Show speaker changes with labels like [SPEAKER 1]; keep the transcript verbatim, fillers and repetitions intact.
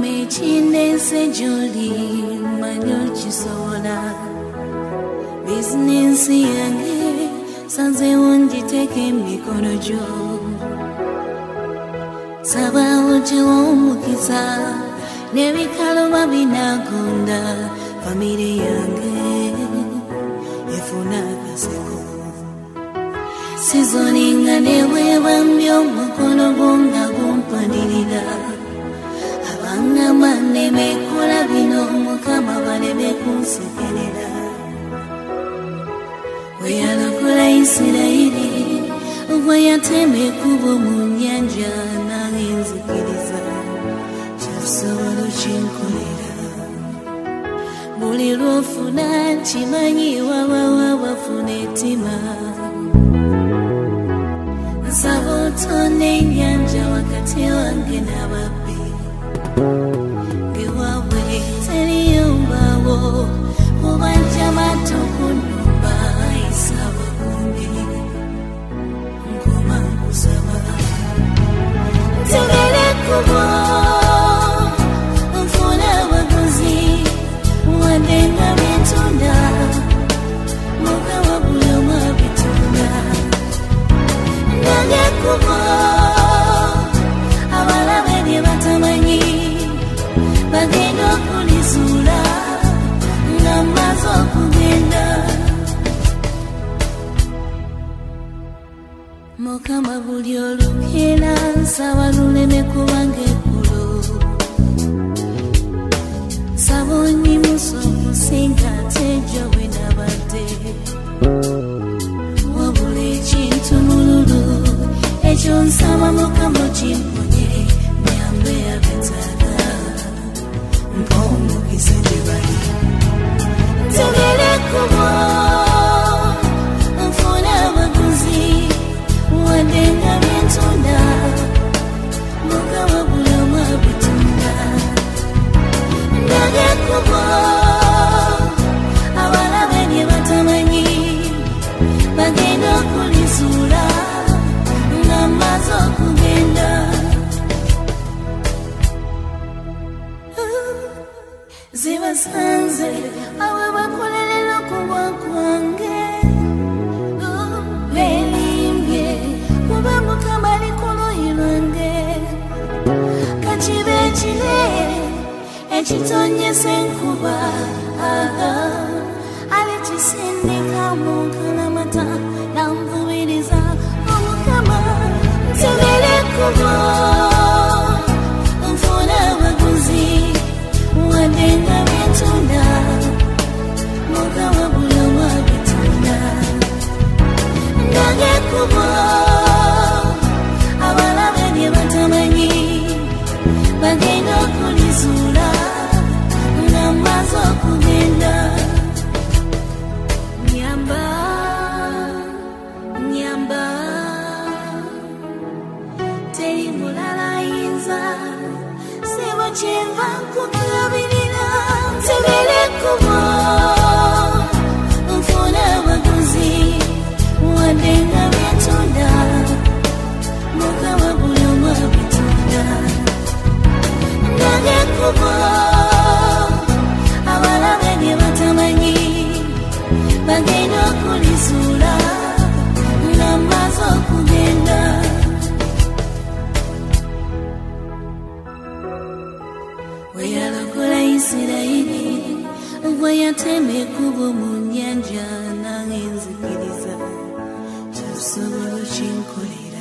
[SPEAKER 1] Chinese Jolly, Manuel Chisola. Business yange, sanze wundi teke mikono juu. Saba uche womukisa, nebikalo babinagunda, familia yange, efuna kaseko. Sizoninga newe bambyo mukono gonga gumpanirira. Abanga mane mekola bino mukama bane bekunsekerera. Weyalokola Isirairi, weyateme kubo mu nyanja nangenzikiriza. Kyasobola kinkolera. Buli lwofuna kimanyi wabawa bafuna ettima. Nsaba otonde ennyanja wakati wange n'ababbi. Ngewaabwe teriyo mbaawo, kubanja mato ku nnumba isaba kumbi. Nkoma nkusaba ntegere kubo, nfuna abaguzi, wadde nga bitunda, Mukama buli omu abitunda. Nange kubo, abalabe bye batamanyi, bagenda okulizuula nga mmaze okugenda. Mukama buli olukeera nsaba luleme kubanga eggulo. Nsaba onyimusa okusinga ate ejo bwe nabadde. Wabula ekintu mululu, ekyo nsaba Mukama okimponye, nyambe abetaaga. Mpa omukisa gye bali. Ntegere kubo, nfuna abaguzi, wadde nga bitunda, Mukama buli omu abitunda. Nange kubo, abalabe bye batamanyi, bagenda okulizuula nga mmaze okugenda. Zibasanze abo bakolerera okuba kwange, beelimbye kuba Mukama ali ku luuyi lwange. Kakibe ekire ekitonyesa enkuba, alikisindika mu nkalamata n'anvubiriza Omukama. Ntegere kubo, nfuna abaguzi, wadde nga bitunda, Mukama buli omu abitunda. Nange kubo, abalabe bye batamanyi, bagenda okulizuula nga mmaze okugenda. Nyamba, nyamba, teri mulala ayinza, sibo kyenva nkukabirira. Ntegere kubo, nfuna abaguzi, wadde nga bitunda, Mukama buli omu abitunda. Nange kubo, abalabe bye batamanyi, bagenda okulizuula nga mmaze okugenda. Weyalokola Isirairi, weyatema ekkubo mu nnyanja nangenzikiriza. Kyasobola kinkolera.